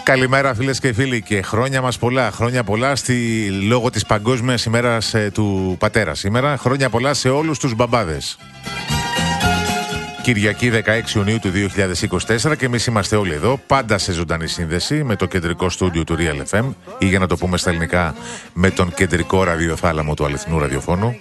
Καλημέρα φίλες και φίλοι και χρόνια μας πολλά. Χρόνια πολλά λόγω της Παγκόσμιας ημέρας του πατέρα σήμερα. Χρόνια πολλά σε όλους τους μπαμπάδες. Κυριακή 16 Ιουνίου του 2024 και εμείς είμαστε όλοι εδώ, πάντα σε ζωντανή σύνδεση με το κεντρικό στούντιο του Real FM ή για να το πούμε στα ελληνικά με τον κεντρικό ραδιοθάλαμο του αληθινού ραδιοφώνου.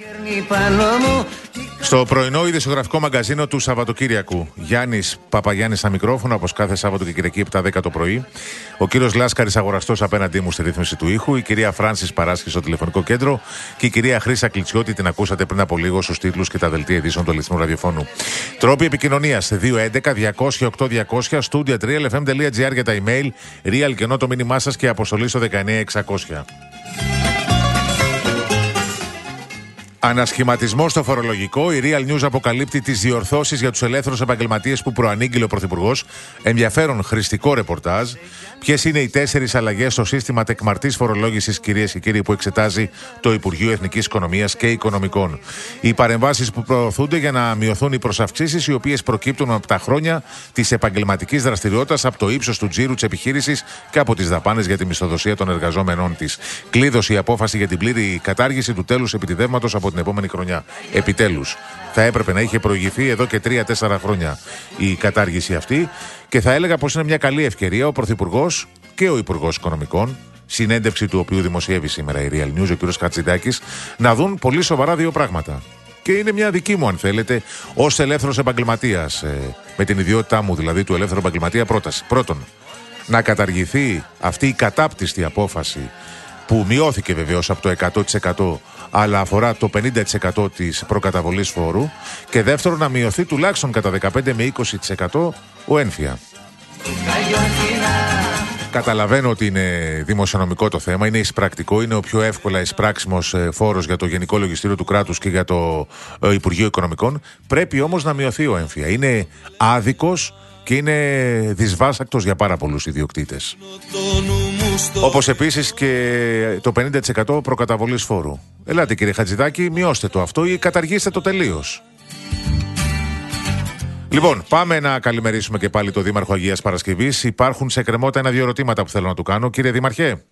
Στο πρωινό ειδησιογραφικό μαγκαζίνο του Σαββατοκύριακου, Γιάννης Παπαγιάννης στα μικρόφωνα, όπως κάθε Σάββατο και Κυριακή 7-10 το πρωί. Ο κύριος Λάσκαρης αγοραστός απέναντί μου στη ρύθμιση του ήχου, η κυρία Φράνσις Παράσχη στο τηλεφωνικό κέντρο και η κυρία Χρύσα Κλιτσιώτη, την ακούσατε πριν από λίγο στους τίτλους και τα δελτία ειδήσεων του αληθινού ραδιοφώνου. Τρόποι επικοινωνίας 211-200-8200, studio.realfm.gr για τα email, real και το μήνυμά σας και αποστολή στο 19600. Ανασχηματισμό στο φορολογικό. Η Real News αποκαλύπτει τις διορθώσεις για τους ελεύθερους επαγγελματίες που προανήγγειλε ο Πρωθυπουργός. Ενδιαφέρον χρηστικό ρεπορτάζ. Ποιες είναι οι 4 αλλαγές στο σύστημα τεκμαρτής φορολόγησης, κυρίες και κύριοι, που εξετάζει το Υπουργείο Εθνικής Οικονομίας και Οικονομικών. Οι παρεμβάσεις που προωθούνται για να μειωθούν οι προσαυξήσεις, οι οποίες προκύπτουν από τα χρόνια της επαγγελματικής δραστηριότητας, από το ύψος του τζίρου της επιχείρησης και από τις δαπάνες για τη μισθοδοσία των εργαζόμενών της. Κλείδωσε η απόφαση για την πλήρη κατάργηση του τέλους επιτιδεύματος από την επόμενη χρονιά. Επιτέλους, θα έπρεπε να είχε προηγηθεί εδώ και 3-4 χρόνια η κατάργηση αυτή και θα έλεγα πως είναι μια καλή ευκαιρία ο Πρωθυπουργός και ο Υπουργός Οικονομικών, συνέντευξη του οποίου δημοσιεύει σήμερα η Real News, ο κ. Χατζηδάκης, να δουν πολύ σοβαρά δύο πράγματα. Και είναι μια δική μου, αν θέλετε, ως ελεύθερος επαγγελματίας, με την ιδιότητά μου δηλαδή του ελεύθερου επαγγελματία, πρόταση. Πρώτον, να καταργηθεί αυτή η κατάπτυστη απόφαση που μειώθηκε βεβαίως από το 100%, αλλά αφορά το 50% της προκαταβολής φόρου, και δεύτερον να μειωθεί τουλάχιστον κατά 15 με 20% ο έμφυα. Καταλαβαίνω ότι είναι δημοσιονομικό το θέμα, είναι εισπρακτικό, είναι ο πιο εύκολα εισπράξιμος φόρος για το Γενικό Λογιστήριο του Κράτους και για το Υπουργείο Οικονομικών. Πρέπει όμως να μειωθεί ο έμφυα. Είναι άδικος και είναι δυσβάστακτος για πάρα πολλούς ιδιοκτήτες. Όπως επίσης και το 50% προκαταβολής φόρου. Ελάτε κύριε Χατζηδάκη, μειώστε το αυτό ή καταργήστε το τελείως. Λοιπόν, πάμε να καλημερίσουμε και πάλι το Δήμαρχο Αγίας Παρασκευής. Υπάρχουν σε κρεμότητα 1-2 ερωτήματα που θέλω να του κάνω. Κύριε Δήμαρχε.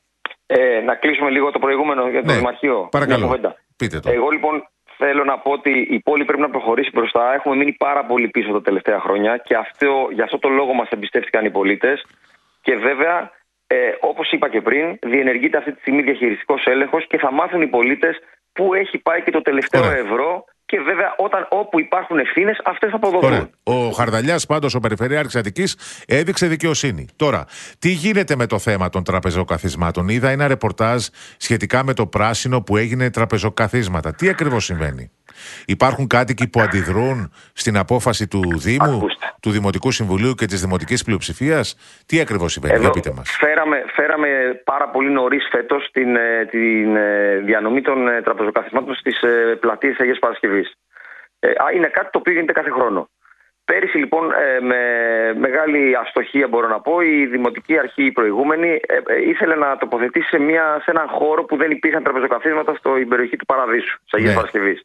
Να κλείσουμε λίγο το προηγούμενο για το Δημαρχείο. Παρακαλώ, πείτε το. Εγώ λοιπόν θέλω να πω ότι η πόλη πρέπει να προχωρήσει μπροστά. Έχουμε μείνει πάρα πολύ πίσω τα τελευταία χρόνια και για αυτό το λόγο μας εμπιστεύτηκαν οι πολίτες. Και βέβαια, όπως είπα και πριν, διενεργείται αυτή τη στιγμή διαχειριστικός έλεγχος και θα μάθουν οι πολίτες πού έχει πάει και το τελευταίο ευρώ. Και βέβαια, όπου υπάρχουν ευθύνες, αυτές θα αποδοθούν. Ωραία. Ο Χαρδαλιάς, πάντως, ο Περιφερειάρχης Αττικής, έδειξε δικαιοσύνη. Τώρα, τι γίνεται με το θέμα των τραπεζοκαθισμάτων? Είδα ένα ρεπορτάζ σχετικά με το πράσινο που έγινε τραπεζοκαθίσματα. Τι ακριβώς συμβαίνει? Υπάρχουν κάτοικοι που αντιδρούν στην απόφαση του Δήμου, του Δημοτικού Συμβουλίου και της Δημοτικής Πλειοψηφίας? Τι ακριβώς συμβαίνει? Για πείτε μας. Φέραμε πάρα πολύ νωρίς φέτος την διανομή των τραπεζοκαθισμάτων στις πλατείες Αγίας Παρασκευής. Είναι κάτι το οποίο γίνεται κάθε χρόνο. Πέρυσι λοιπόν, με μεγάλη αστοχία μπορώ να πω, η Δημοτική Αρχή η προηγούμενη ήθελε να τοποθετήσει σε έναν χώρο που δεν υπήρχαν τραπεζοκαθίσματα στην περιοχή του Παραδείσου, της Αγίας Παρασκευής.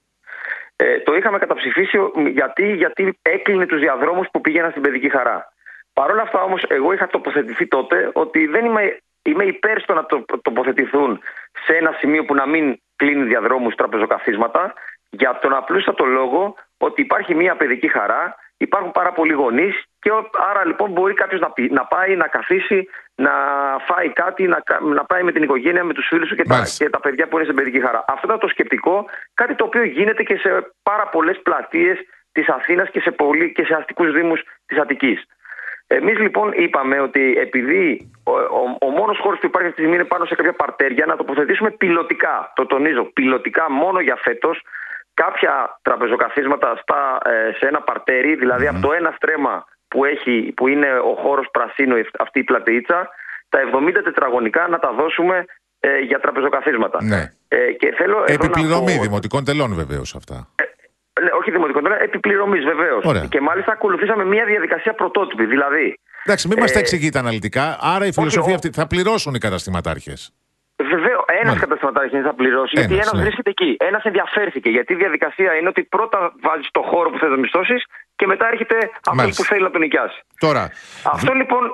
Το είχαμε καταψηφίσει γιατί έκλεινε τους διαδρόμους που πήγαιναν στην Παιδική Χαρά. Παρ' όλα αυτά όμως, εγώ είχα τοποθετηθεί τότε ότι δεν είμαι υπέρ στο να τοποθετηθούν σε ένα σημείο που να μην κλείνει διαδρόμους τραπεζοκαθίσματα, για τον απλούστατο λόγο ότι υπάρχει μια παιδική χαρά, υπάρχουν πάρα πολλοί γονείς και άρα λοιπόν μπορεί κάποιος να πάει, να καθίσει, να φάει κάτι, να πάει με την οικογένεια, με τους φίλους του και τα παιδιά που είναι στην παιδική χαρά. Αυτό ήταν το σκεπτικό, κάτι το οποίο γίνεται και σε πάρα πολλές πλατείες της Αθήνας και σε αστικούς δήμους της Αττικής. Εμείς λοιπόν είπαμε ότι επειδή ο μόνος χώρος που υπάρχει αυτή τη στιγμή είναι πάνω σε κάποια παρτέρια, να τοποθετήσουμε πιλωτικά, το τονίζω, πιλωτικά μόνο για φέτος, κάποια τραπεζοκαθίσματα σε ένα παρτέρι, δηλαδή από το ένα στρέμμα που είναι ο χώρος πρασίνου, αυτή η πλατεΐτσα, τα 70 τετραγωνικά να τα δώσουμε για τραπεζοκαθίσματα. Ναι. Και θέλω επιπληρωμή δημοτικών τελών βεβαίως αυτά. Ναι, όχι δημοτικών τελών, επιπληρωμής βεβαίως. Και μάλιστα ακολουθήσαμε μια διαδικασία πρωτότυπη. Δηλαδή. Εντάξει, μην μας τα εξηγείτε αναλυτικά. Άρα η φιλοσοφία αυτή θα πληρώσουν οι καταστηματάρχες. Βεβαίως, ένας καταστηματάρχης θα πληρώσει, γιατί ένας βρίσκεται εκεί. Ένας ενδιαφέρθηκε. Γιατί η διαδικασία είναι ότι πρώτα βάζεις το χώρο που θες να μισθώσεις και μετά έρχεται αυτό που θέλει να τον νοικιάσει. Τώρα. Αυτό λοιπόν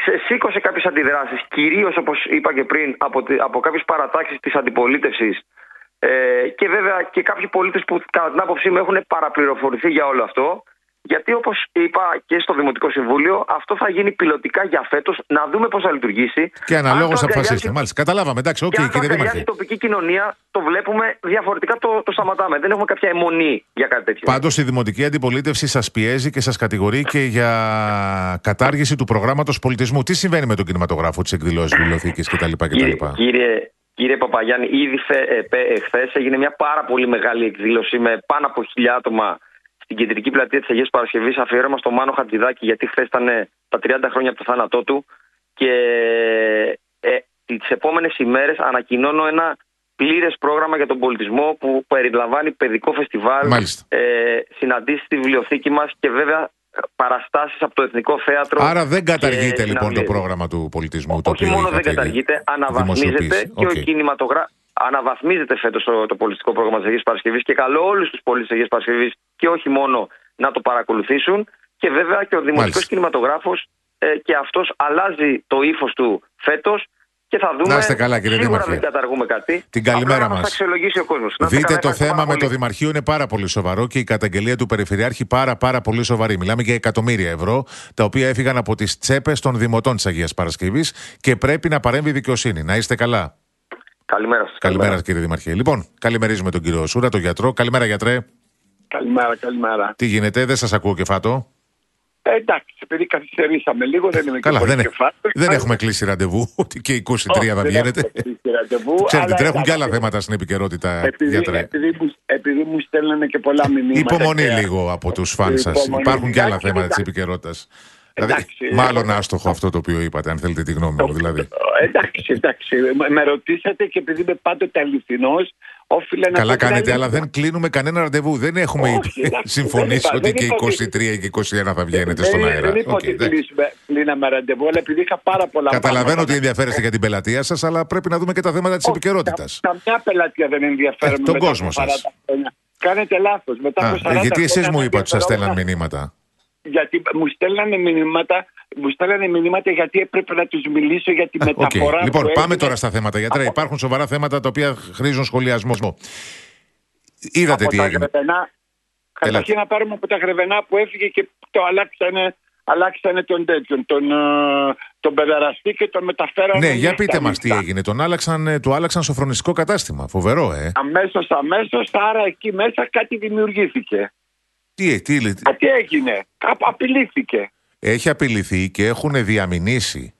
σήκωσε κάποιες αντιδράσεις, κυρίως όπως είπα και πριν από κάποιες παρατάξεις της αντιπολίτευσης και βέβαια και κάποιοι πολίτες που κατά την άποψή μου έχουν παραπληροφορηθεί για όλο αυτό. Γιατί όπως είπα και στο Δημοτικό Συμβούλιο, αυτό θα γίνει πιλωτικά για φέτος, να δούμε πώς θα λειτουργήσει. Και αναλόγως θα αποφασίσετε. Μάλιστα, καταλάβαμε. Εντάξει, και αν κύριε Δήμαρχε. η τοπική κοινωνία το βλέπουμε διαφορετικά, το σταματάμε. Δεν έχουμε κάποια αιμονή για κάτι τέτοιο. Πάντως η δημοτική αντιπολίτευση σας πιέζει και σας κατηγορεί και για κατάργηση του προγράμματος πολιτισμού. Τι συμβαίνει με τον κινηματογράφο, τις εκδηλώσεις, βιβλιοθήκες κτλ. Κύριε Παπαγιάννη, ήδη χθες έγινε μια πάρα πολύ μεγάλη εκδήλωση με πάνω από 1.000 άτομα στην κεντρική πλατεία της Αγίας Παρασκευής, αφιέρωμα στο Μάνο Χατζηδάκη, γιατί χθες ήταν τα 30 χρόνια από το θάνατό του. Και τις επόμενες ημέρες ανακοινώνω ένα πλήρες πρόγραμμα για τον πολιτισμό που περιλαμβάνει παιδικό φεστιβάλ, συναντήσεις στη βιβλιοθήκη μας και βέβαια παραστάσεις από το Εθνικό Θέατρο. Άρα δεν καταργείται λοιπόν το πρόγραμμα του πολιτισμού. Όχι μόνο δεν καταργείται, αναβαθμίζεται και ο κινηματογράφος. Αναβαθμίζεται φέτος το πολιτιστικό πρόγραμμα της Αγίας Παρασκευής και καλώ όλους τους πολίτες της Αγίας Παρασκευής και όχι μόνο να το παρακολουθήσουν. Και βέβαια και ο δημοτικός κινηματογράφος και αυτός αλλάζει το ύφος του φέτος και θα δούμε. Να είστε καλά, κύριε Σίγουρα δεν καταργούμε κάτι. Την καλημέρα μας. Θα αξιολογήσει ο κόσμος. Δείτε, το θέμα με το Δημαρχείο είναι πάρα πολύ σοβαρό και η καταγγελία του Περιφερειάρχη πάρα πολύ σοβαρή. Μιλάμε για εκατομμύρια ευρώ, τα οποία έφυγαν από τις τσέπες των δημοτών της Αγίας Παρασκευής και πρέπει να παρέμβει η δικαιοσύνη. Να είστε καλά. Καλημέρα σας. Καλημέρα, κύριε Δημαρχέ. Λοιπόν, καλημερίζουμε τον κύριο Σούρα, τον γιατρό. Καλημέρα, γιατρέ. Καλημέρα. Τι γίνεται, δεν σας ακούω κεφάτο. Εντάξει, επειδή καθυστερήσαμε λίγο, δεν είμαι καλά, και πολύ κεφάτο. Δεν έχουμε κλείσει ραντεβού, ότι και 23 θα βγαίνετε. Ξέρετε, τρέχουν και άλλα θέματα στην επικαιρότητα, γιατρέ. Επειδή μου στέλνανε και πολλά μηνύματα. Υπομονή λίγο από τους φαν σας. Υπάρχουν και άλλα θέματα της επικαιρότητας. Δηλαδή, μάλλον άστοχο αυτό το οποίο είπατε, αν θέλετε τη γνώμη μου, δηλαδή. Εντάξει. Με ρωτήσατε και επειδή είμαι πάντοτε αληθινός, όφιλε να. Καλά κάνετε, αλλά δεν κλείνουμε κανένα ραντεβού. Δεν έχουμε συμφωνήσει ότι και 23 και 21 θα βγαίνετε στον αέρα. Δεν είπα ότι κλείναμε ραντεβού, αλλά επειδή είχα πάρα πολλά. Καταλαβαίνω ότι ενδιαφέρεστε για την πελατεία σας, αλλά πρέπει να δούμε και τα θέματα της επικαιρότητας. Καμιά πελατεία δεν ενδιαφέρομαι. Τον κόσμο σας. Κάνετε λάθος. Γιατί εσείς μου είπατε ότι σας στέλναν μηνύματα. Γιατί μου στέλνανε μηνύματα γιατί έπρεπε να τους μιλήσω για τη μεταφορά. Λοιπόν, πάμε τώρα στα θέματα, γιατρέ. Υπάρχουν σοβαρά θέματα τα οποία χρήζουν σχολιασμό. Είδατε τι έγινε. Καταρχήν να πάρουμε από τα Γρεβενά που έφυγε και το αλλάξανε τον τέτοιον, τον παιδεραστή και τον μεταφέρανε. Ναι, για πείτε μας τι έγινε. Του άλλαξαν σοφρονιστικό κατάστημα. Φοβερό, Αμέσως, άρα εκεί μέσα κάτι δημιουργήθηκε. Τι έγινε, απειλήθηκε. Έχει απειληθεί και έχουν διαμηνήσει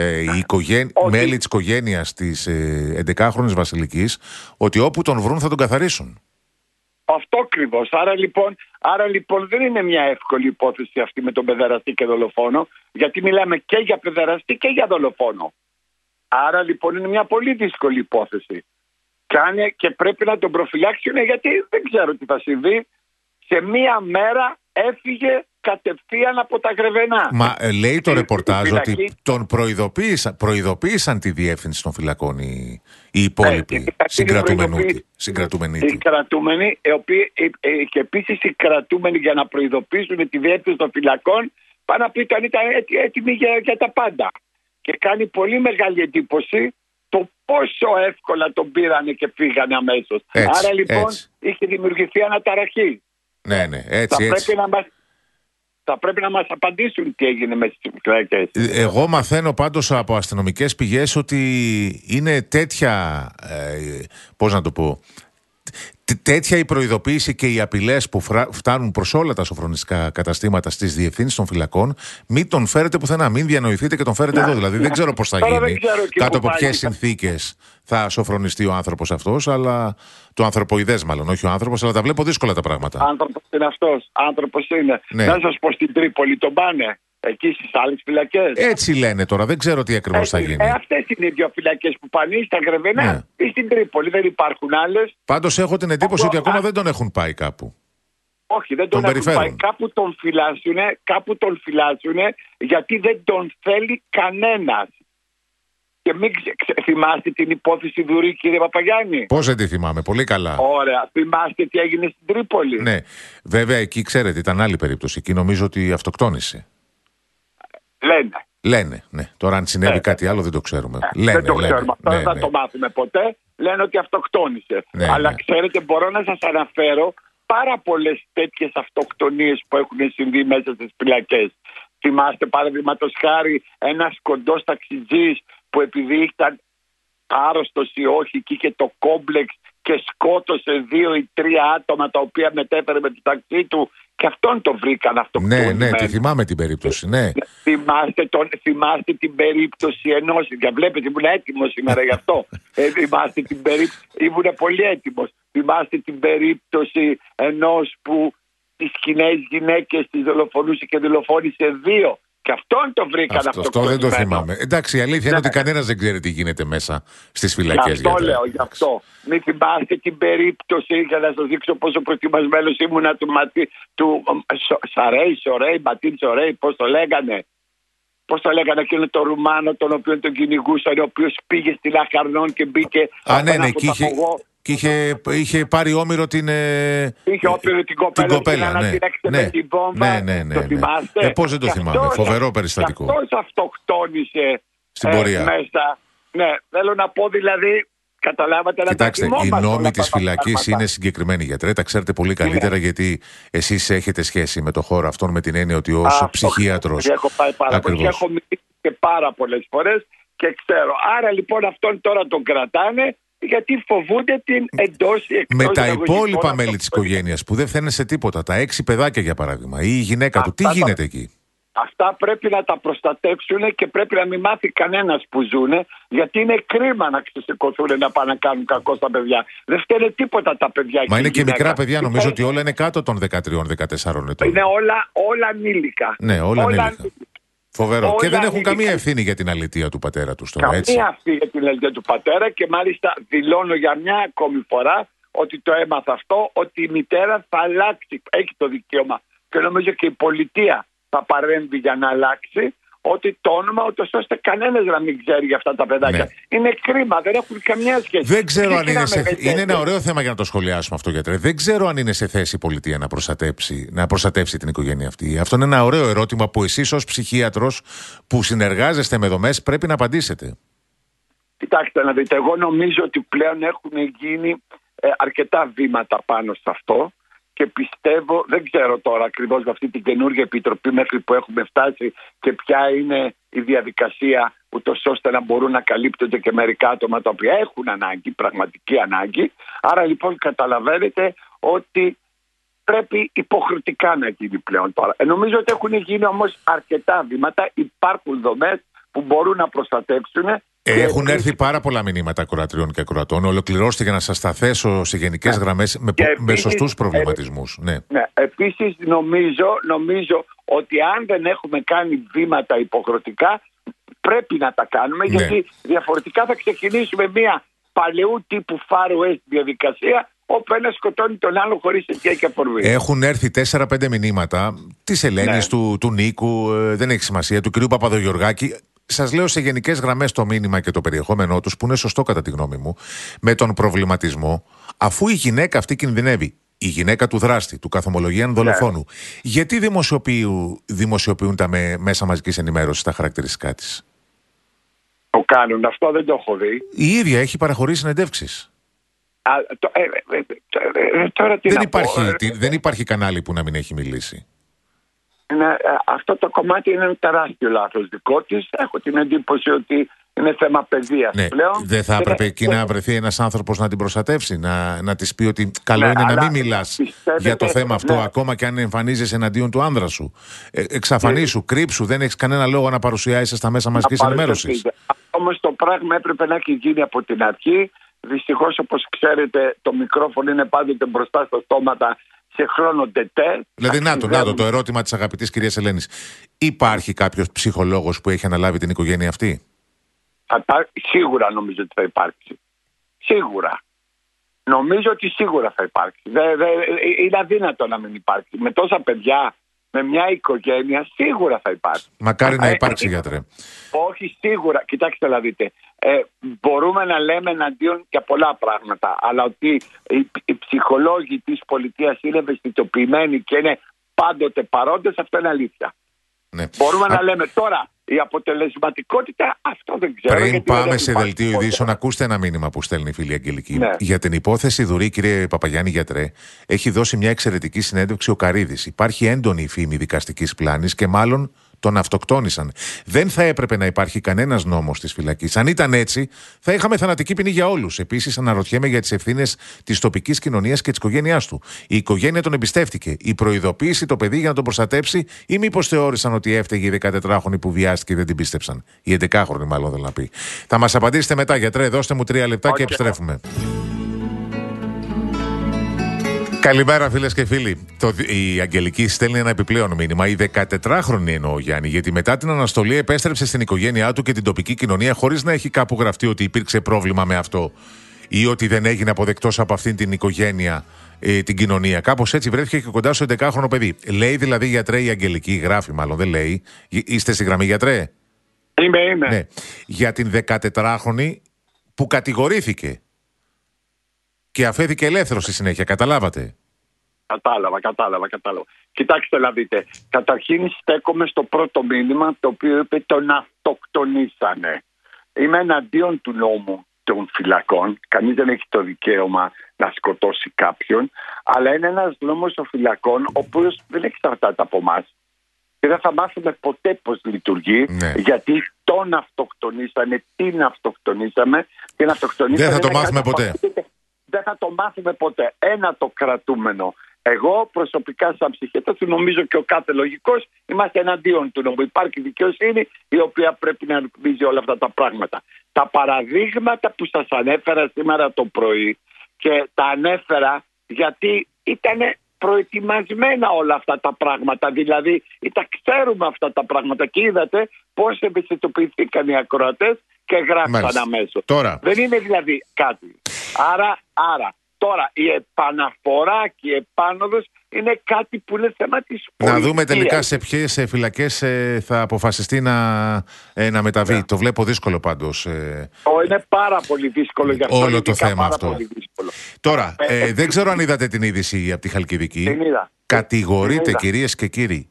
μέλη της οικογένειας της 11χρονης Βασιλικής ότι όπου τον βρουν θα τον καθαρίσουν. Αυτό ακριβώς. Άρα λοιπόν δεν είναι μια εύκολη υπόθεση αυτή με τον παιδεραστή και δολοφόνο, γιατί μιλάμε και για παιδεραστή και για δολοφόνο. Άρα λοιπόν είναι μια πολύ δύσκολη υπόθεση. Και πρέπει να τον προφυλάξουν, γιατί δεν ξέρω τι θα συμβεί. Σε μία μέρα έφυγε κατευθείαν από τα Γρεβενά. Μα λέει το ρεπορτάζ ότι τον προειδοποίησαν τη διεύθυνση των φυλακών οι υπόλοιποι συγκρατούμενοι. Οι κρατούμενοι, και επίσης οι κρατούμενοι για να προειδοποιήσουν τη διεύθυνση των φυλακών, πάνω να πει ότι ήταν έτοιμοι για τα πάντα. Και κάνει πολύ μεγάλη εντύπωση το πόσο εύκολα τον πήρανε και φύγανε αμέσως. Άρα λοιπόν είχε δημιουργηθεί αναταραχή. Ναι, έτσι. Θα πρέπει να μας απαντήσουν τι έγινε με τις φυλακές. Εγώ μαθαίνω πάντως από αστυνομικές πηγές ότι είναι τέτοια, πώς να το πω, τέτοια η προειδοποίηση και οι απειλές που φτάνουν προς όλα τα σοφρονιστικά καταστήματα στις διευθύνσεις των φυλακών. Μην τον φέρετε πουθενά, μην διανοηθείτε και τον φέρετε εδώ. Δηλαδή δεν ξέρω πώς θα γίνει, κάτω από ποιες συνθήκες θα σοφρονιστεί ο άνθρωπος αυτός, αλλά το ανθρωποειδές μάλλον, όχι ο άνθρωπος, αλλά τα βλέπω δύσκολα τα πράγματα. Άνθρωπος είναι αυτός, άνθρωπος είναι. Ναι. Να σας πω, στην Τρίπολη τον πάνε. Εκεί στις άλλες φυλακές. Έτσι λένε τώρα, δεν ξέρω τι ακριβώς θα γίνει. Αυτές είναι οι δύο φυλακές που πάνε, στα Γρεβενά ή στην Τρίπολη, δεν υπάρχουν άλλες. Πάντως έχω την εντύπωση ότι ακόμα δεν τον έχουν πάει κάπου. Όχι, δεν τον έχουν πάει. Κάπου τον φυλάσσουνε γιατί δεν τον θέλει κανένας. Και μην θυμάστε την υπόθεση Δουρή, κύριε Παπαγιάννη. Πώς δεν τη θυμάμαι, πολύ καλά. Ωραία, θυμάστε τι έγινε στην Τρίπολη. Ναι, βέβαια εκεί ξέρετε ήταν άλλη περίπτωση. Εκεί νομίζω ότι αυτοκτόνησε. Λένε, ναι. Τώρα αν συνέβη κάτι άλλο δεν το ξέρουμε. Δεν το ξέρουμε. Αυτό δεν θα το μάθουμε ποτέ. Λένε ότι αυτοκτόνησε. Αλλά ξέρετε, μπορώ να σας αναφέρω πάρα πολλές τέτοιες αυτοκτονίες που έχουν συμβεί μέσα στις φυλακές. Θυμάστε παραδείγματος χάρη ένας κοντός ταξιτζής που επειδή ήταν άρρωστος ή όχι και είχε το κόμπλεξ και σκότωσε 2 ή 3 άτομα τα οποία μετέφερε με το ταξί του και αυτόν το βρήκαν αυτοκτονημένο. Ναι, τη θυμάμαι την περίπτωση, ναι. Θυμάστε την περίπτωση ενός, για βλέπετε ήμουν έτοιμος σήμερα γι' αυτό. Θυμάστε την περίπτωση, ήμουν πολύ έτοιμος. Θυμάστε την περίπτωση ενός που τις κοινές γυναίκες τις δολοφονούσε και δολοφόνησε 2. Και αυτόν το βρήκαν αυτό δεν το θυμάμαι. Εντάξει, η αλήθεια είναι ότι κανένας δεν ξέρει τι γίνεται μέσα στις φυλακές. Γι' αυτό λέω, γι' αυτό. Μην θυμάστε την περίπτωση, για να σας δείξω πόσο προετοιμασμένος ήμουνα του Σορέι, Ματίν Σορέι, πώς το λέγανε. Πώς το λέγανε εκείνο το Ρουμάνο, τον οποίο τον κυνηγούσαν, ο οποίος πήγε στη Λαχαρνών και μπήκε. Και είχε πάρει όμηρο την. Είχε όμηρο την κοπέλα. Ναι. Με την βόμβα. Ναι. Το θυμάστε. Πώς δεν το θυμάμαι. Φοβερό περιστατικό. Αυτός αυτοκτόνησε στην πορεία. Μέσα. Ναι, θέλω να πω δηλαδή. Καταλάβατε. Κοιτάξτε, οι νόμοι της φυλακής είναι συγκεκριμένοι, γιατρέ. Τα ξέρετε πολύ καλύτερα γιατί εσείς έχετε σχέση με το χώρο αυτόν με την έννοια ότι ως ψυχίατρος. Έχω πάει πάρα πολύ και έχω μιλήσει και πάρα πολλές φορές και ξέρω. Άρα λοιπόν αυτόν τώρα τον κρατάνε. Γιατί φοβούνται την εντός ή εκτός. Με τα υπόλοιπα μέλη της οικογένειας που δεν φαίνεται σε τίποτα, τα 6 παιδάκια για παράδειγμα, ή η γυναίκα του, τι γίνεται εκεί. Αυτά πρέπει να τα προστατεύσουν και πρέπει να μην μάθει κανένας που ζουν, γιατί είναι κρίμα να ξεσηκωθούν να πάνε να κάνουν κακό στα παιδιά. Δεν φταίνε τίποτα τα παιδιά. Μα είναι και μικρά παιδιά, νομίζω ότι όλα είναι κάτω των 13-14 ετών. Είναι όλα ανήλικα. Ναι, όλα ανήλικα. Φοβερό. Και δεν έχουν καμία ευθύνη για την αλητεία του πατέρα του τώρα, έτσι. Καμία ευθύνη για την αλητεία του πατέρα και μάλιστα δηλώνω για μια ακόμη φορά ότι το έμαθα αυτό, ότι η μητέρα θα αλλάξει. Έχει το δικαίωμα και νομίζω και η πολιτεία θα παρέμβει για να αλλάξει ότι το όνομα, ούτως ώστε κανένας να μην ξέρει για αυτά τα παιδάκια. Ναι. Είναι κρίμα, δεν έχουν καμιά σχέση. Δεν ξέρω αν είναι ένα ωραίο θέμα για να το σχολιάσουμε αυτό, γιατρέ. Δεν ξέρω αν είναι σε θέση η πολιτεία να προστατεύσει την οικογένεια αυτή. Αυτό είναι ένα ωραίο ερώτημα που εσείς ως ψυχίατρος που συνεργάζεστε με δομές πρέπει να απαντήσετε. Κοιτάξτε να δείτε, εγώ νομίζω ότι πλέον έχουν γίνει αρκετά βήματα πάνω σε αυτό. Και πιστεύω, δεν ξέρω τώρα ακριβώς με αυτή την καινούργια επιτροπή μέχρι που έχουμε φτάσει και ποια είναι η διαδικασία ούτως ώστε να μπορούν να καλύπτονται και μερικά άτομα τα οποία έχουν ανάγκη, πραγματική ανάγκη. Άρα λοιπόν καταλαβαίνετε ότι πρέπει υποχρεωτικά να γίνει πλέον τώρα. Νομίζω ότι έχουν γίνει όμως αρκετά βήματα, υπάρχουν δομές που μπορούν να προστατεύσουν. Έχουν έρθει πάρα πολλά μηνύματα ακροατριών και ακροατών. Ολοκληρώστε για να σας τα θέσω σε γενικές γραμμές με σωστούς προβληματισμούς. Ναι. Επίσης νομίζω ότι αν δεν έχουμε κάνει βήματα υποχρεωτικά πρέπει να τα κάνουμε, γιατί διαφορετικά θα ξεκινήσουμε μια παλαιού τύπου Far West διαδικασία όπου ένας σκοτώνει τον άλλο χωρίς αιτία και αφορμή. Έχουν έρθει 4-5 μηνύματα της Ελένης, του Νίκου, δεν έχει σημασία, του κ. Παπαδογιοργάκη. Σας λέω σε γενικές γραμμές το μήνυμα και το περιεχόμενό τους, που είναι σωστό κατά τη γνώμη μου, με τον προβληματισμό, αφού η γυναίκα αυτή κινδυνεύει, η γυναίκα του δράστη, του καθομολογίαν δολοφόνου, γιατί δημοσιοποιούν τα μέσα μαζικής ενημέρωσης τα χαρακτηριστικά της. Το κάνουν, αυτό δεν το έχω δει. Η ίδια έχει παραχωρήσει συνεντεύξεις. Δεν υπάρχει κανάλι που να μην έχει μιλήσει. Αυτό το κομμάτι είναι ένα τεράστιο λάθος δικό της. Έχω την εντύπωση ότι είναι θέμα παιδείας πλέον. Δεν θα έπρεπε εκεί να βρεθεί ένας άνθρωπος να την προστατεύσει, να της πει ότι καλό είναι να μην μιλάς για το θέμα αυτό, ακόμα και αν εμφανίζεσαι εναντίον του άνδρα σου. Εξαφανίσου, κρύψου, δεν έχεις κανένα λόγο να παρουσιάσεις στα μέσα μαζικής ενημέρωσης. Όμως το πράγμα έπρεπε να έχει γίνει από την αρχή. Δυστυχώς, όπως ξέρετε, το μικρόφωνο είναι πάντοτε μπροστά στα στόματα σε χρόνο τετέ. Δηλαδή, να το ερώτημα της αγαπητής κυρίας Ελένης. Υπάρχει κάποιος ψυχολόγος που έχει αναλάβει την οικογένεια αυτή? Σίγουρα νομίζω ότι θα υπάρξει. Σίγουρα. Νομίζω ότι σίγουρα θα υπάρξει. Είναι αδύνατο να μην υπάρξει. Με τόσα παιδιά, με μια οικογένεια, σίγουρα θα υπάρξει. Μακάρι να υπάρξει, γιατρέ. Όχι, σίγουρα. Κοιτάξτε να δείτε. Μπορούμε να λέμε εναντίον για πολλά πράγματα, αλλά ότι οι ψυχολόγοι της πολιτείας είναι ευαισθητοποιημένοι και είναι πάντοτε παρόντες, αυτό είναι αλήθεια. Ναι. Μπορούμε να λέμε τώρα, η αποτελεσματικότητα, αυτό δεν ξέρω. Πριν πάμε σε δελτίο ειδήσεων, ακούστε ένα μήνυμα που στέλνει η φίλη Αγγελική. Ναι. Για την υπόθεση Δουρή, κύριε Παπαγιάννη γιατρέ, έχει δώσει μια εξαιρετική συνέντευξη ο Καρίδης. Υπάρχει έντονη φήμη δικαστικής πλάνης και μάλλον τον αυτοκτόνησαν. Δεν θα έπρεπε να υπάρχει κανένας νόμος της φυλακής. Αν ήταν έτσι, θα είχαμε θανατική ποινή για όλους. Επίσης, αναρωτιέμαι για τις ευθύνες της τοπικής κοινωνίας και της οικογένειάς του. Η οικογένεια τον εμπιστεύτηκε. Η προειδοποίηση το παιδί για να τον προστατέψει, ή μήπως θεώρησαν ότι έφταιγε η 14χρονη που βιάστηκε και δεν την πίστεψαν. Η 11χρονη, μάλλον θέλω να πει. Θα μας απαντήσετε μετά, γιατρέ. Δώστε μου 3 λεπτά και επιστρέφουμε. Καλημέρα, φίλες και φίλοι. Η Αγγελική στέλνει ένα επιπλέον μήνυμα. Η 14χρονη εννοώ, Γιάννη, γιατί μετά την αναστολή επέστρεψε στην οικογένειά του και την τοπική κοινωνία χωρίς να έχει κάπου γραφτεί ότι υπήρξε πρόβλημα με αυτό ή ότι δεν έγινε αποδεκτός από αυτήν την οικογένεια, την κοινωνία. Κάπως έτσι βρέθηκε και κοντά στο 11χρονο παιδί. Λέει δηλαδή, γιατρέ, η Αγγελική, γράφει μάλλον, δεν λέει. Είστε στη γραμμή, γιατρέ? Είμαι. Ναι. Για την 14χρονη που κατηγορήθηκε και αφέθηκε ελεύθερο στη συνέχεια, καταλάβατε? Κατάλαβα. Κοιτάξτε να δείτε. Καταρχήν στέκομαι στο πρώτο μήνυμα, το οποίο είπε τον αυτοκτονήσανε. Είμαι εναντίον του νόμου των φυλακών. Κανείς δεν έχει το δικαίωμα να σκοτώσει κάποιον. Αλλά είναι ένας νόμος των φυλακών, ο οποίος δεν εξαρτάται από εμάς. Και δεν θα μάθουμε ποτέ πώς λειτουργεί, γιατί τον αυτοκτονήσανε, την αυτοκτονήσαμε. Δεν θα το μάθουμε ποτέ. Δεν θα το μάθουμε ποτέ. Ένα το κρατούμενο. Εγώ προσωπικά, σαν ψυχίατρος, νομίζω και ο κάθε λογικός, είμαστε εναντίον του νόμου. Υπάρχει δικαιοσύνη η οποία πρέπει να ρυθμίζει όλα αυτά τα πράγματα. Τα παραδείγματα που σας ανέφερα σήμερα το πρωί, και τα ανέφερα γιατί ήταν προετοιμασμένα όλα αυτά τα πράγματα. Δηλαδή, τα ξέρουμε αυτά τα πράγματα και είδατε πώς ευαισθητοποιηθήκαν οι ακροατές και γράψαν αμέσως. Δεν είναι δηλαδή κάτι. Άρα, τώρα η επαναφορά και η επάνωδος είναι κάτι που είναι θέμα της πολιτείας. Να δούμε τελικά σε ποιες φυλακές θα αποφασιστεί να μεταβεί. Το βλέπω δύσκολο πάντως. Είναι πάρα πολύ δύσκολο για αυτό. Όλο το θέμα αυτό. Τώρα, δεν ξέρω αν είδατε την είδηση από τη Χαλκιδική. Την είδα. Κατηγορείται, κυρίες και κύριοι,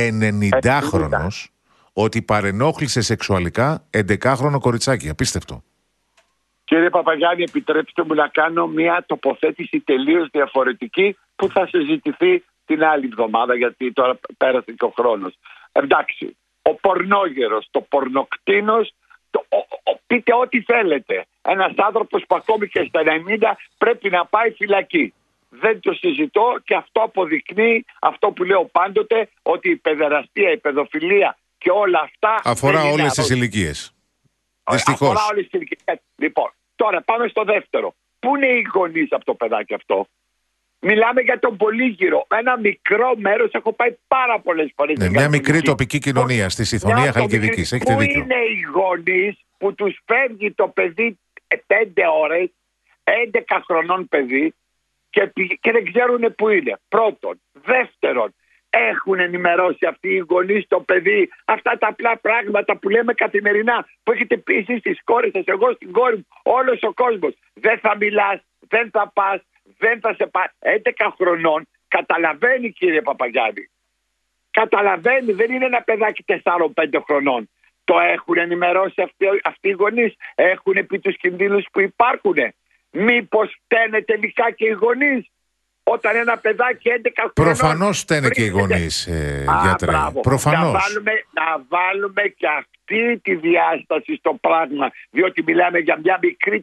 90χρονος ότι παρενόχλησε σεξουαλικά 11χρονο κοριτσάκι. Απίστευτο. Κύριε Παπαγιάννη, επιτρέψτε μου να κάνω μια τοποθέτηση τελείως διαφορετική που θα συζητηθεί την άλλη εβδομάδα, γιατί τώρα πέρασε και ο χρόνος. Εντάξει, ο πορνόγερος, το πορνοκτίνος, πείτε ό,τι θέλετε. Ένας άνθρωπος που ακόμη και στα 90 πρέπει να πάει φυλακή. Δεν το συζητώ και αυτό αποδεικνύει αυτό που λέω πάντοτε, ότι η παιδεραστία, η παιδοφιλία και όλα αυτά αφορά όλες τις ηλικίες. Δυστυχώς. Αφορά όλες τις ηλικίες. Λοιπόν, τώρα πάμε στο δεύτερο. Πού είναι οι γονείς από το παιδάκι αυτό? Μιλάμε για τον Πολύγυρο. Ένα μικρό μέρος, έχω πάει πάρα πολλές φορές. Ναι, μια μικρή τοπική κοινωνία στη Συθωνία Χαλκιδικής. Έχετε δίκιο. Πού είναι οι γονείς που τους φεύγει το παιδί 5 ώρες, 11 χρονών παιδί, και δεν ξέρουν πού είναι? Πρώτον. Δεύτερον, έχουν ενημερώσει αυτοί οι γονείς το παιδί αυτά τα απλά πράγματα που λέμε καθημερινά, που έχετε πει εσείς στις κόρες σας, εγώ στην κόρη μου, όλος ο κόσμος? Δεν θα μιλάς, δεν θα πας, δεν θα σε πάει. 11 χρονών καταλαβαίνει, κύριε Παπαγιάννη. Καταλαβαίνει, δεν είναι ένα παιδάκι 4-5 χρονών. Το έχουν ενημερώσει αυτοί οι γονείς? Έχουν πει τους κινδύνους που υπάρχουν? Μήπως φταίνε τελικά και οι γονείς? Όταν ένα παιδάκι 11 χρονών... Προφανώς φταίνε και οι γονείς, γιατρέ. Προφανώς. Να βάλουμε και αυτή τη διάσταση στο πράγμα. Διότι μιλάμε για μια μικρή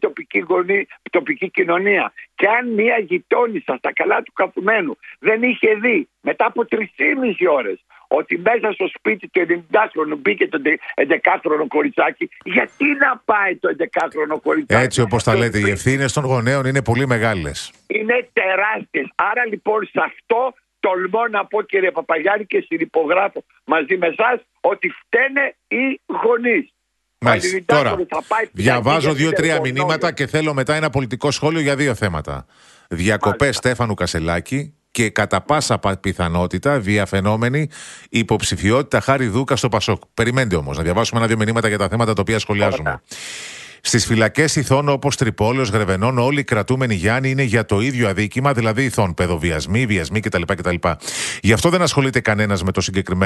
τοπική κοινωνία. Και αν μια γειτόνισσα στα καλά του καθουμένου δεν είχε δει μετά από 3,5 ώρες ότι μέσα στο σπίτι του 90χρονου μπήκε το 11χρονο κοριτσάκι, γιατί να πάει το 11χρονο κοριτσάκι? Έτσι όπως τα λέτε, οι ευθύνες των γονέων είναι πολύ μεγάλες. Είναι τεράστιες. Άρα λοιπόν σε αυτό τολμώ να πω, κύριε Παπαγιάννη, και συνυπογράφω μαζί με εσάς, ότι φταίνε οι γονείς. Μάλιστα. Τώρα, διαβάζω 2-3 μηνύματα και θέλω μετά ένα πολιτικό σχόλιο για 2 θέματα. Διακοπές Στέφανου Κασελάκη και κατά πάσα πιθανότητα διαφαινόμενη υποψηφιότητα Χάρη Δούκα στο Πασόκ. Περιμένετε όμως να διαβάσουμε 1-2 μηνύματα για τα θέματα τα οποία σχολιάζουμε. Στις φυλακές Ιθών, όπως Τρυπόλεως, Γρεβενών, όλοι οι κρατούμενοι, Γιάννη, είναι για το ίδιο αδίκημα, δηλαδή Ιθών, παιδοβιασμοί, βιασμοί κτλ. Γι' αυτό δεν ασχολείται κανένας με το συγκεκριμένο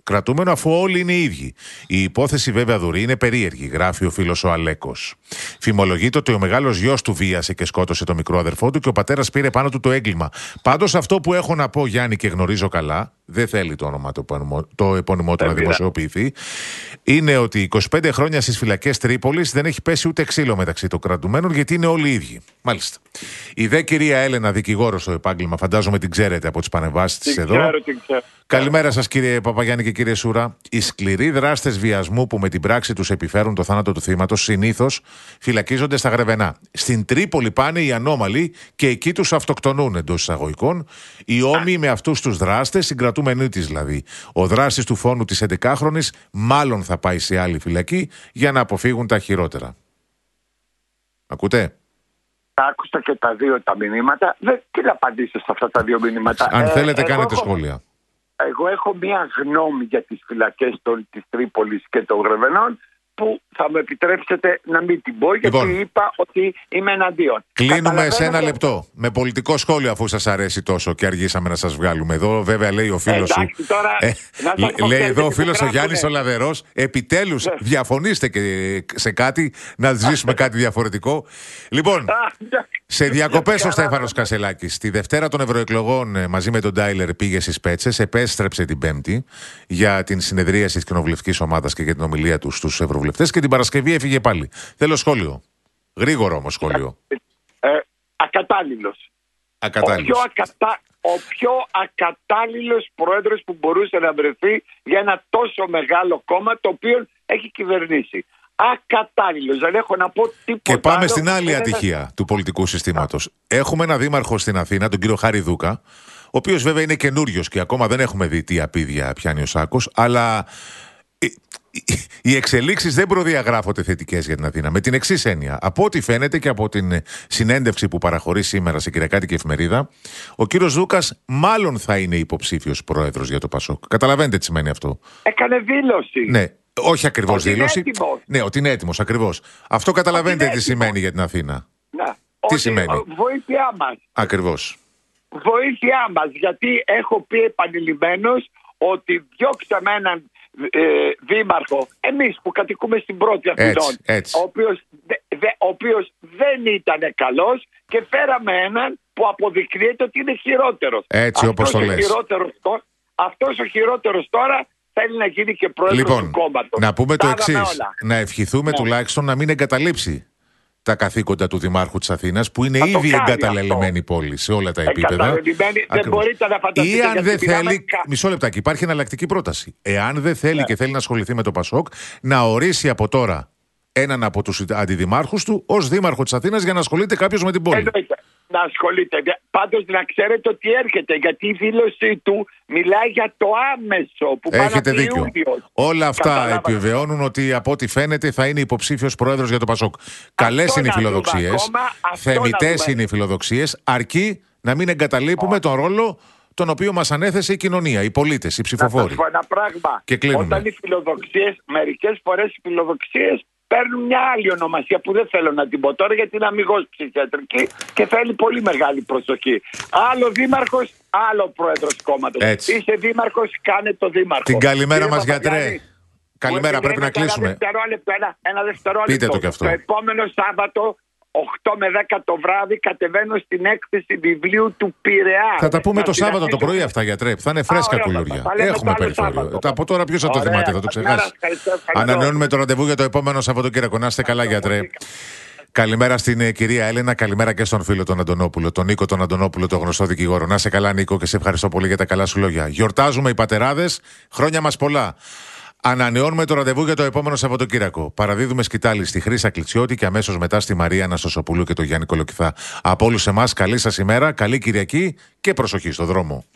κρατούμενο, αφού όλοι είναι ίδιοι. Η υπόθεση βέβαια Δουρή είναι περίεργη, γράφει ο φίλος ο Αλέκος. Φημολογείται ότι ο μεγάλος γιος του βίασε και σκότωσε το μικρό αδερφό του και ο πατέρας πήρε πάνω του το έγκλημα. Πάντως αυτό που έχω να πω, Γιάννη, και γνωρίζω καλά, δεν θέλει το όνομα το επώνυμό του να δημοσιοποιηθεί, είναι ότι 25 χρόνια στις φυλακές Τρίπολης δεν έχει πέσει ούτε ξύλο μεταξύ των κρατουμένων, γιατί είναι όλοι ίδιοι. Μάλιστα. Η δε κυρία Έλενα, δικηγόρος στο επάγγελμα, φαντάζομαι την ξέρετε από τις πανεμβάσεις της εδώ. Ξέρω. Καλημέρα σας, κύριε Παπαγιάννη και κύριε Σούρα. Οι σκληροί δράστες βιασμού που με την πράξη τους επιφέρουν το θάνατο του θύματος συνήθως φυλακίζονται στα Γρεβενά. Στην Τρίπολη πάνε οι ανώμαλοι και εκεί τους αυτοκτονούν, εντός εισαγωγικών, οι όμοιοι με αυτούς τους δράστες, συγκρατούμενοι της δηλαδή. Ο δράστης του φόνου της 11χρονης μάλλον θα πάει σε άλλη φυλακή για να αποφύγουν τα χειρότερα. Ακούτε? Άκουσα και τα δύο τα μηνύματα. Τι να απαντήσω σε αυτά τα δύο μηνύματα. Αν θέλετε, κάνετε σχόλια. Εγώ έχω μία γνώμη για τις φυλακές της Τρίπολης και των Γρεβενών, που θα μου επιτρέψετε να μην την πω, γιατί είπα ότι είμαι εναντίον. Κλείνουμε σε ένα λεπτό με πολιτικό σχόλιο, αφού σας αρέσει τόσο και αργήσαμε να σας βγάλουμε εδώ. Βέβαια λέει ο φίλος σου. Τώρα, λέει εδώ ο φίλος ο Γιάννης ο Λαβερός, επιτέλους διαφωνήστε και σε κάτι, να ζήσουμε κάτι διαφορετικό. Λοιπόν, σε διακοπές ο Στέφανος Κασελάκης. Τη Δευτέρα των ευρωεκλογών μαζί με τον Τάιλερ πήγε στις Πέτσες, επέστρεψε την Πέμπτη για την συνεδρίαση της κοινοβουλευτικής ομάδας και για την ομιλία του στους ευρωβουλευτές και την Παρασκευή έφυγε πάλι. Θέλω σχόλιο. Γρήγορο όμως σχόλιο. Ακατάλληλος. Ο πιο ακατάλληλος πρόεδρος που μπορούσε να βρεθεί για ένα τόσο μεγάλο κόμμα το οποίο έχει κυβερνήσει. Ακατάλληλος, δεν έχω να πω τίποτα. Και πάμε στην άλλη ατυχία του πολιτικού συστήματος. Έχουμε ένα δήμαρχο στην Αθήνα, τον κύριο Χάρη Δούκα, ο οποίος βέβαια είναι καινούριος και ακόμα δεν έχουμε δει τι απίδια πιάνει ο σάκος, αλλά οι εξελίξεις δεν προδιαγράφονται θετικές για την Αθήνα. Με την εξής έννοια. Από ό,τι φαίνεται και από την συνέντευξη που παραχωρεί σήμερα σε κυριακάτικη εφημερίδα, ο κύριος Δούκας μάλλον θα είναι υποψήφιος πρόεδρος για το ΠΑΣΟΚ. Καταλαβαίνετε τι σημαίνει αυτό? Έκανε δήλωση. Ναι. Όχι ακριβώς δήλωση. Έτοιμος. Ναι, ότι είναι έτοιμος, ακριβώς. Αυτό καταλαβαίνετε τι σημαίνει για την Αθήνα. Τι σημαίνει? Βοήθειά μας. Ακριβώς. Βοήθειά μας, γιατί έχω πει επανειλημμένως ότι διώξαμε έναν δήμαρχο, εμείς που κατοικούμε στην πρώτη Αθηνών, ο οποίος δεν ήταν καλός, και φέραμε έναν που αποδεικνύεται ότι είναι χειρότερος. Έτσι όπως το λες. Αυτός ο χειρότερος τώρα θέλει να γίνει και πρόεδρος του κόμματος. Να πούμε το εξής. Να ευχηθούμε τουλάχιστον να μην εγκαταλείψει τα καθήκοντα του Δημάρχου της Αθήνας, που είναι ήδη εγκαταλελειμμένη πόλη σε όλα τα επίπεδα. Δεν μπορείτε να φανταστείτε. Ή αν δεν θέλει. Μισό λεπτάκι, υπάρχει εναλλακτική πρόταση. Εάν δεν θέλει και θέλει να ασχοληθεί με το ΠΑΣΟΚ, να ορίσει από τώρα έναν από τους αντιδημάρχους του ως Δήμαρχο της Αθήνας για να ασχολείται κάποιος με την πόλη. Να ασχολείται. Πάντως να ξέρετε ότι έρχεται, γιατί η δήλωσή του μιλάει για το άμεσο που πάει. Έχετε δίκιο. Όλα αυτά επιβεβαιώνουν ότι από ό,τι φαίνεται θα είναι υποψήφιος πρόεδρος για το ΠΑΣΟΚ. Καλές είναι οι φιλοδοξίες. Θεμιτές είναι οι φιλοδοξίες. Αρκεί να μην εγκαταλείπουμε τον ρόλο τον οποίο μας ανέθεσε η κοινωνία, οι πολίτες, οι ψηφοφόροι. Να σας πω ένα πράγμα. Και όταν οι φιλοδοξίες, μερικές φορές οι φιλοδοξίες παίρνουν μια άλλη ονομασία που δεν θέλω να την πω τώρα, γιατί είναι αμιγώς ψυχιατρική και θέλει πολύ μεγάλη προσοχή. Άλλο δήμαρχος, άλλο πρόεδρος κόμματος. Είσαι δήμαρχος, κάνε το δήμαρχο. Την καλημέρα μας, γιατρέ. Καλημέρα, πρέπει να κλείσουμε. Ένα δευτερόλεπτο. Πείτε το κι αυτό. Το επόμενο Σάββατο, 8 με 10 το βράδυ, κατεβαίνω στην έκθεση βιβλίου του Πειραιά. Θα τα πούμε το Σάββατο το πρωί αυτά, γιατρέ. Θα είναι φρέσκα κουλούρια. Έχουμε περιθώριο. Από τώρα ποιος θα το θυμάται, θα το ξεχάσει. Ανανεώνουμε το ραντεβού για το επόμενο Σαββατοκύριακο. Να είστε καλά, γιατρέ. Καλημέρα στην κυρία Έλενα, καλημέρα και στον φίλο τον Αντωνόπουλο, τον Νίκο τον Αντωνόπουλο, τον γνωστό δικηγόρο. Να είσαι καλά, Νίκο, και σε ευχαριστώ πολύ για τα καλά σου λόγια. Γιορτάζουμε οι πατεράδες, χρόνια μας πολλά. Ανανεώνουμε το ραντεβού για το επόμενο Σαββατοκύριακο. Παραδίδουμε σκητάλη στη Χρύσα Κλητσιώτη και αμέσως μετά στη Μαρία Αναστασοπούλου και τον Γιάννη Κολοκυθά. Από όλους εμάς, καλή σας ημέρα, καλή Κυριακή και προσοχή στο δρόμο.